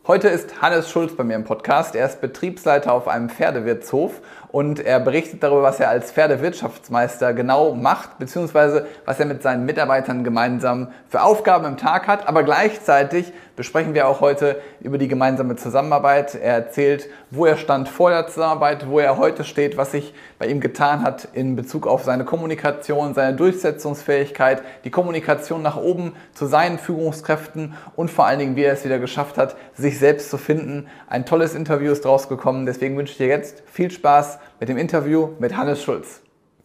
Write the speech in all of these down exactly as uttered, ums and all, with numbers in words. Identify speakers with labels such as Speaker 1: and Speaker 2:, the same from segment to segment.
Speaker 1: Heute ist Hannes Schulz bei mir im Podcast. Er ist Betriebsleiter auf einem Pferdewirtshof und er berichtet darüber, was er als Pferdewirtschaftsmeister genau macht, beziehungsweise was er mit seinen Mitarbeitern gemeinsam für Aufgaben im Tag hat. Aber gleichzeitig besprechen wir auch heute über die gemeinsame Zusammenarbeit. Er erzählt, wo er stand vor der Zusammenarbeit, wo er heute steht, was sich bei ihm getan hat in Bezug auf seine Kommunikation, seine Durchsetzungsfähigkeit, die Kommunikation nach oben zu seinen Führungskräften und vor allen Dingen, wie er es wieder geschafft hat, sich selbst zu finden. Ein tolles Interview ist draus gekommen, deswegen wünsche ich dir jetzt viel Spaß mit dem Interview mit Hannes Schulz.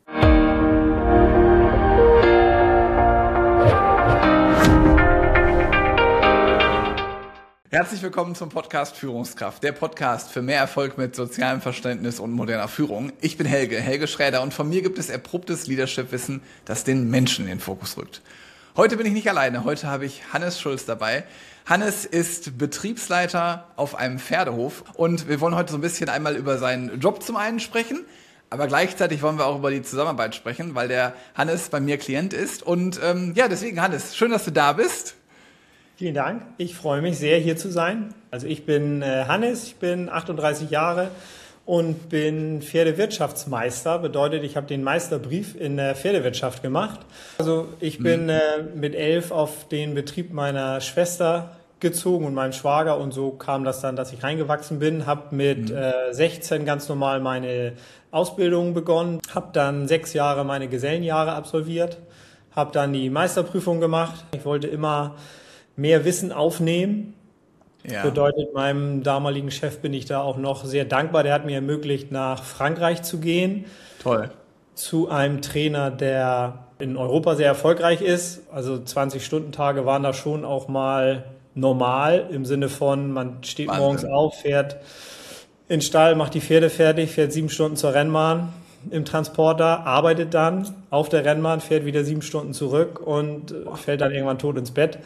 Speaker 1: Herzlich willkommen zum Podcast Führungskraft, der Podcast für mehr Erfolg mit sozialem Verständnis und moderner Führung. Ich bin Helge, Helge Schräder, und von mir gibt es erprobtes Leadership-Wissen, das den Menschen in den Fokus rückt. Heute bin ich nicht alleine, heute habe ich Hannes Schulz dabei. Hannes ist Betriebsleiter auf einem Pferdehof und wir wollen heute so ein bisschen einmal über seinen Job zum einen sprechen, aber gleichzeitig wollen wir auch über die Zusammenarbeit sprechen, weil der Hannes bei mir Klient ist. Und ähm, ja, deswegen Hannes, schön, dass du da bist.
Speaker 2: Vielen Dank, ich freue mich sehr, hier zu sein. Also ich bin äh, Hannes, ich bin achtunddreißig Jahre und bin Pferdewirtschaftsmeister. Bedeutet, ich habe den Meisterbrief in der Pferdewirtschaft gemacht. Also ich bin äh, mit elf auf den Betrieb meiner Schwester gezogen und meinem Schwager, und so kam das dann, dass ich reingewachsen bin. Habe mit mhm. äh, sechzehn ganz normal meine Ausbildung begonnen, habe dann sechs Jahre meine Gesellenjahre absolviert, habe dann die Meisterprüfung gemacht. Ich wollte immer mehr Wissen aufnehmen. Ja. Bedeutet, meinem damaligen Chef bin ich da auch noch sehr dankbar. Der hat mir ermöglicht, nach Frankreich zu gehen.
Speaker 1: Toll. Zu
Speaker 2: einem Trainer, der in Europa sehr erfolgreich ist. Also zwanzig-Stunden-Tage waren da schon auch mal normal, im Sinne von, man steht Wahnsinn. Morgens auf, fährt in den Stall, macht die Pferde fertig, fährt sieben Stunden zur Rennbahn im Transporter, arbeitet dann auf der Rennbahn, fährt wieder sieben Stunden zurück und fällt dann irgendwann tot ins Bett.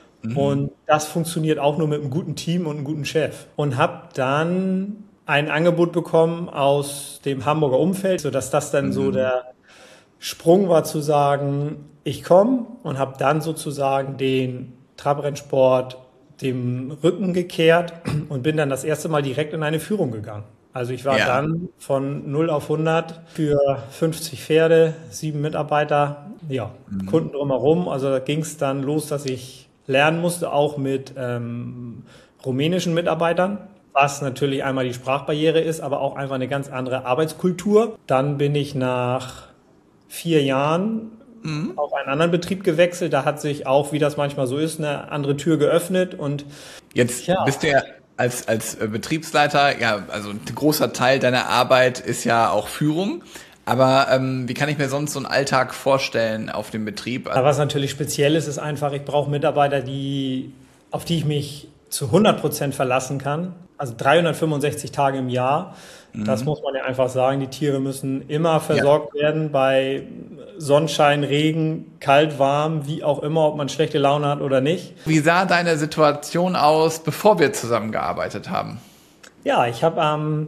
Speaker 2: Und das funktioniert auch nur mit einem guten Team und einem guten Chef. Und habe dann ein Angebot bekommen aus dem Hamburger Umfeld, sodass das dann mhm. so der Sprung war, zu sagen, ich komme, und habe dann sozusagen den Trabrennsport dem Rücken gekehrt und bin dann das erste Mal direkt in eine Führung gegangen. Also ich war ja. dann von null auf hundert für fünfzig Pferde, sieben Mitarbeiter, ja, mhm. Kunden drumherum. Also da ging es dann los, dass ich lernen musste, auch mit ähm, rumänischen Mitarbeitern, was natürlich einmal die Sprachbarriere ist, aber auch einfach eine ganz andere Arbeitskultur. Dann bin ich nach vier Jahren mhm. auf einen anderen Betrieb gewechselt. Da hat sich auch, wie das manchmal so ist, eine andere Tür geöffnet. Und
Speaker 1: jetzt ja. bist du ja als, als Betriebsleiter, ja, also ein großer Teil deiner Arbeit ist ja auch Führung. Aber ähm, wie kann ich mir sonst so einen Alltag vorstellen auf dem Betrieb?
Speaker 2: Was natürlich speziell ist, ist einfach, ich brauche Mitarbeiter, die, auf die ich mich zu hundert Prozent verlassen kann. Also dreihundertfünfundsechzig Tage im Jahr. Mhm. Das muss man ja einfach sagen. Die Tiere müssen immer versorgt ja. werden bei Sonnenschein, Regen, kalt, warm, wie auch immer, ob man schlechte Laune hat oder nicht.
Speaker 1: Wie sah deine Situation aus, bevor wir zusammengearbeitet haben?
Speaker 2: Ja, ich habe am ähm,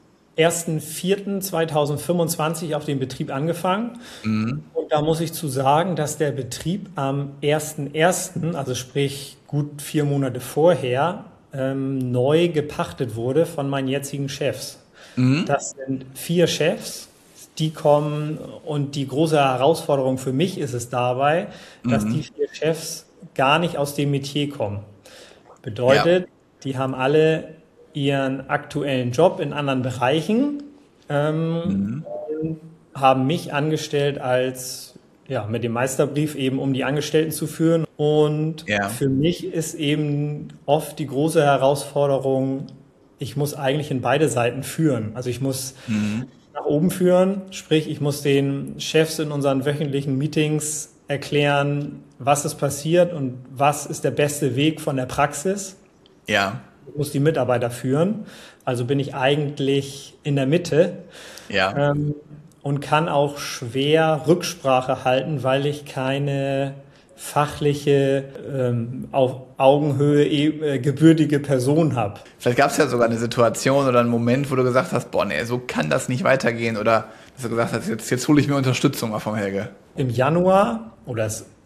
Speaker 2: ersten vierten zweitausendfünfundzwanzig auf den Betrieb angefangen. Mhm. Und da muss ich zu sagen, dass der Betrieb am ersten ersten, also sprich gut vier Monate vorher, ähm, neu gepachtet wurde von meinen jetzigen Chefs. Mhm. Das sind vier Chefs, die kommen, und die große Herausforderung für mich ist es dabei, mhm. dass die vier Chefs gar nicht aus dem Metier kommen. Bedeutet, ja. die haben alle ihren aktuellen Job in anderen Bereichen, ähm, mhm. und haben mich angestellt als, ja, mit dem Meisterbrief eben, um die Angestellten zu führen. Und ja. für mich ist eben oft die große Herausforderung, ich muss eigentlich in beide Seiten führen. Also ich muss mhm. nach oben führen, sprich ich muss den Chefs in unseren wöchentlichen Meetings erklären, was ist passiert und was ist der beste Weg von der Praxis.
Speaker 1: Ja.
Speaker 2: Ich muss die Mitarbeiter führen, also bin ich eigentlich in der Mitte
Speaker 1: ja.
Speaker 2: ähm, und kann auch schwer Rücksprache halten, weil ich keine fachliche, ähm, auf Augenhöhe äh, gebürtige Person habe.
Speaker 1: Vielleicht gab es ja sogar eine Situation oder einen Moment, wo du gesagt hast, boah, nee, so kann das nicht weitergehen, oder dass du gesagt hast, jetzt, jetzt hole ich mir Unterstützung mal vom Helge.
Speaker 2: Im Januar, oder es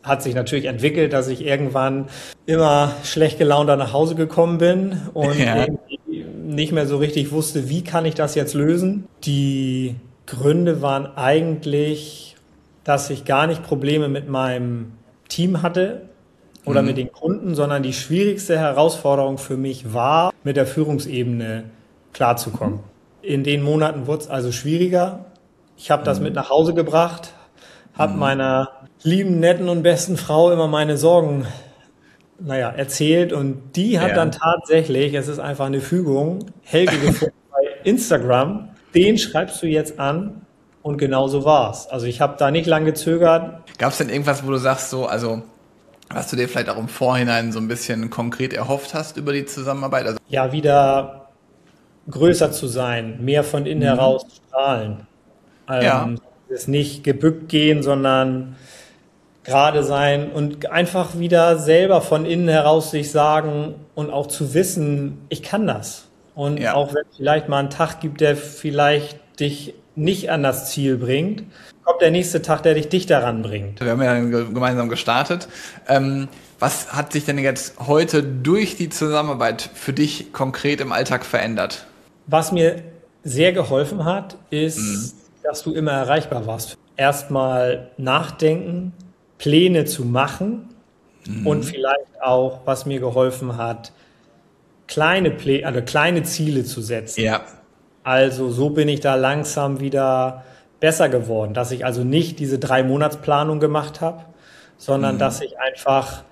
Speaker 2: hat sich natürlich entwickelt, dass ich irgendwann immer schlecht gelaunt nach Hause gekommen bin und ja. irgendwie nicht mehr so richtig wusste, wie kann ich das jetzt lösen. Die Gründe waren eigentlich, dass ich gar nicht Probleme mit meinem Team hatte oder mhm. mit den Kunden, sondern die schwierigste Herausforderung für mich war, mit der Führungsebene klarzukommen. In den Monaten wurde es also schwieriger. Ich habe das mhm. mit nach Hause gebracht, habe mhm. meiner lieben, netten und besten Frau immer meine Sorgen, naja, erzählt und die hat ja. dann tatsächlich, es ist einfach eine Fügung, Helge gefunden bei Instagram, den schreibst du jetzt an und genau so war's. Also ich habe da nicht lange gezögert.
Speaker 1: Gab es denn irgendwas, wo du sagst so, also was du dir vielleicht auch im Vorhinein so ein bisschen konkret erhofft hast über die Zusammenarbeit? Also
Speaker 2: ja, wieder größer zu sein, mehr von innen mhm. heraus strahlen. Ähm, ja. Es nicht gebückt gehen, sondern gerade sein und einfach wieder selber von innen heraus sich sagen und auch zu wissen, ich kann das. Und ja. auch wenn es vielleicht mal einen Tag gibt, der vielleicht dich nicht an das Ziel bringt, kommt der nächste Tag, der dich dichter ranbringt.
Speaker 1: Wir haben ja gemeinsam gestartet. Ähm, was hat sich denn jetzt heute durch die Zusammenarbeit für dich konkret im Alltag verändert?
Speaker 2: Was mir sehr geholfen hat, ist, mhm. dass du immer erreichbar warst. Erstmal nachdenken, Pläne zu machen mhm. und vielleicht auch, was mir geholfen hat, kleine Pläne, also kleine Ziele zu setzen.
Speaker 1: Ja.
Speaker 2: Also so bin ich da langsam wieder besser geworden, dass ich also nicht diese drei Monatsplanung gemacht habe, sondern mhm. dass ich einfach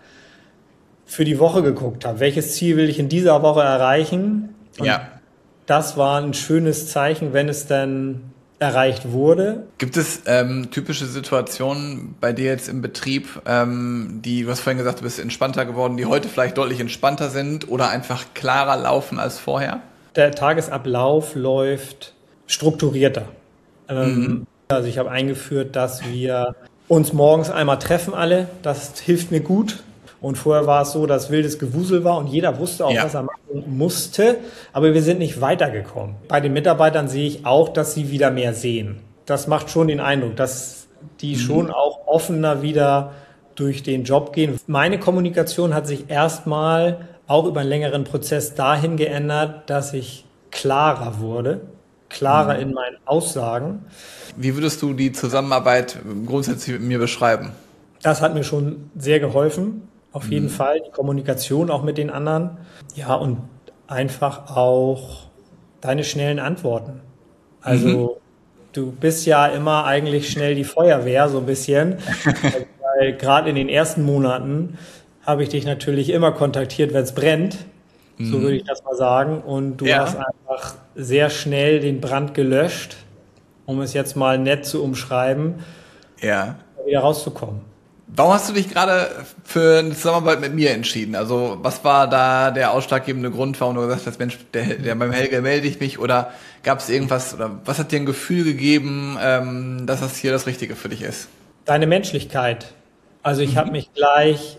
Speaker 2: für die Woche geguckt habe, welches Ziel will ich in dieser Woche erreichen. Und
Speaker 1: ja.
Speaker 2: das war ein schönes Zeichen, wenn es dann erreicht wurde.
Speaker 1: Gibt es ähm, typische Situationen bei dir jetzt im Betrieb, ähm, die, du hast vorhin gesagt, du bist entspannter geworden, die heute vielleicht deutlich entspannter sind oder einfach klarer laufen als vorher?
Speaker 2: Der Tagesablauf läuft strukturierter. Ähm, mhm. Also ich habe eingeführt, dass wir uns morgens einmal treffen alle. Das hilft mir gut. Und vorher war es so, dass wildes Gewusel war und jeder wusste auch, ja. was er machen musste. Aber wir sind nicht weitergekommen. Bei den Mitarbeitern sehe ich auch, dass sie wieder mehr sehen. Das macht schon den Eindruck, dass die mhm. schon auch offener wieder durch den Job gehen. Meine Kommunikation hat sich erstmal auch über einen längeren Prozess dahin geändert, dass ich klarer wurde, klarer mhm. in meinen Aussagen.
Speaker 1: Wie würdest du die Zusammenarbeit grundsätzlich mit mir beschreiben?
Speaker 2: Das hat mir schon sehr geholfen. Auf jeden mhm. Fall, die Kommunikation auch mit den anderen. Ja, und einfach auch deine schnellen Antworten. Also mhm. du bist ja immer eigentlich schnell die Feuerwehr, so ein bisschen. Weil gerade in den ersten Monaten habe ich dich natürlich immer kontaktiert, wenn es brennt. Mhm. So würde ich das mal sagen. Und du ja. hast einfach sehr schnell den Brand gelöscht, um es jetzt mal nett zu umschreiben,
Speaker 1: ja.
Speaker 2: wieder rauszukommen.
Speaker 1: Warum hast du dich gerade für eine Zusammenarbeit mit mir entschieden? Also was war da der ausschlaggebende Grund, warum du gesagt hast, Mensch, der, der beim Helge melde ich mich, oder gab es irgendwas, oder was hat dir ein Gefühl gegeben, ähm, dass das hier das Richtige für dich ist?
Speaker 2: Deine Menschlichkeit. Also ich mhm. habe mich gleich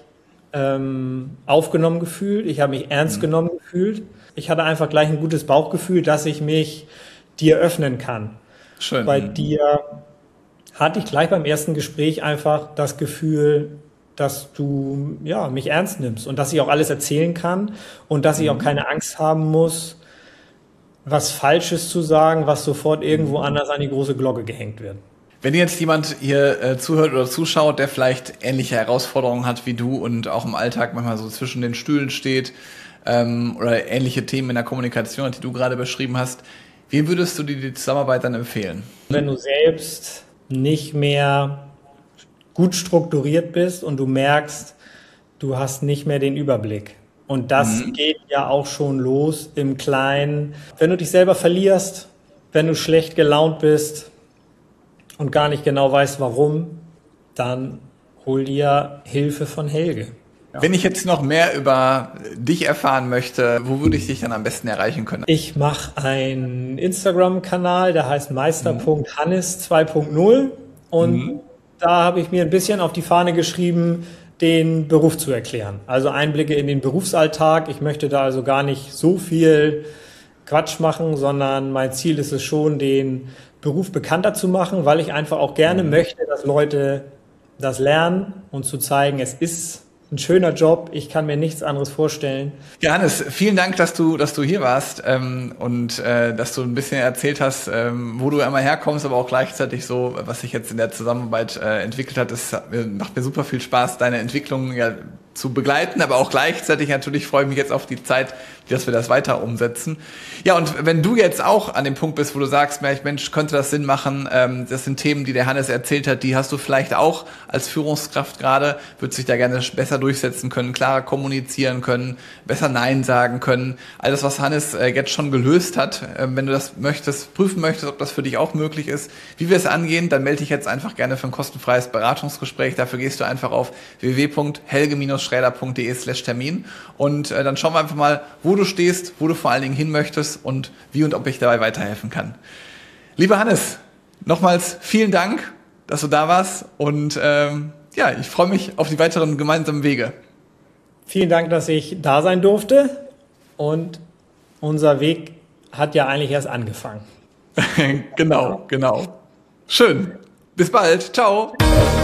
Speaker 2: ähm, aufgenommen gefühlt, ich habe mich ernst mhm. genommen gefühlt. Ich hatte einfach gleich ein gutes Bauchgefühl, dass ich mich dir öffnen kann.
Speaker 1: Schön.
Speaker 2: Bei mhm. dir hatte ich gleich beim ersten Gespräch einfach das Gefühl, dass du ja, mich ernst nimmst und dass ich auch alles erzählen kann und dass ich auch keine Angst haben muss, was Falsches zu sagen, was sofort irgendwo anders an die große Glocke gehängt wird.
Speaker 1: Wenn jetzt jemand hier äh, zuhört oder zuschaut, der vielleicht ähnliche Herausforderungen hat wie du und auch im Alltag manchmal so zwischen den Stühlen steht ähm, oder ähnliche Themen in der Kommunikation, die du gerade beschrieben hast, wie würdest du dir die Zusammenarbeit dann empfehlen?
Speaker 2: Wenn du selbst nicht mehr gut strukturiert bist und du merkst, du hast nicht mehr den Überblick. Und das mhm. geht ja auch schon los im Kleinen. Wenn du dich selber verlierst, wenn du schlecht gelaunt bist und gar nicht genau weißt, warum, dann hol dir Hilfe von Helge.
Speaker 1: Ja. Wenn ich jetzt noch mehr über dich erfahren möchte, wo würde ich dich dann am besten erreichen können?
Speaker 2: Ich mache einen Instagram-Kanal, der heißt meister punkt hannes zwei punkt null und mhm. da habe ich mir ein bisschen auf die Fahne geschrieben, den Beruf zu erklären. Also Einblicke in den Berufsalltag. Ich möchte da also gar nicht so viel Quatsch machen, sondern mein Ziel ist es schon, den Beruf bekannter zu machen, weil ich einfach auch gerne mhm. möchte, dass Leute das Lernen und zu zeigen, es ist ein schöner Job, ich kann mir nichts anderes vorstellen.
Speaker 1: Ja, Hannes, vielen Dank, dass du, dass du hier warst ähm, und äh, dass du ein bisschen erzählt hast, ähm, wo du einmal herkommst, aber auch gleichzeitig so, was sich jetzt in der Zusammenarbeit äh, entwickelt hat. Das macht mir super viel Spaß, deine Entwicklung ja zu begleiten, aber auch gleichzeitig natürlich freue ich mich jetzt auf die Zeit, dass wir das weiter umsetzen. Ja, und wenn du jetzt auch an dem Punkt bist, wo du sagst, Mensch, könnte das Sinn machen, ähm, das sind Themen, die der Hannes erzählt hat, die hast du vielleicht auch als Führungskraft gerade, würdest dich da gerne besser durchsetzen können, klarer kommunizieren können, besser Nein sagen können. Alles, was Hannes äh, jetzt schon gelöst hat, äh, wenn du das möchtest, prüfen möchtest, ob das für dich auch möglich ist, wie wir es angehen, dann melde dich jetzt einfach gerne für ein kostenfreies Beratungsgespräch. Dafür gehst du einfach auf w w w punkt helge schräder punkt de slash Termin und äh, dann schauen wir einfach mal, wo du stehst, wo du vor allen Dingen hin möchtest und wie und ob ich dabei weiterhelfen kann. Lieber Hannes, nochmals vielen Dank, dass du da warst und ähm, ja, ich freue mich auf die weiteren gemeinsamen Wege.
Speaker 2: Vielen Dank, dass ich da sein durfte und unser Weg hat ja eigentlich erst angefangen.
Speaker 1: Genau, genau. Schön. Bis bald. Ciao.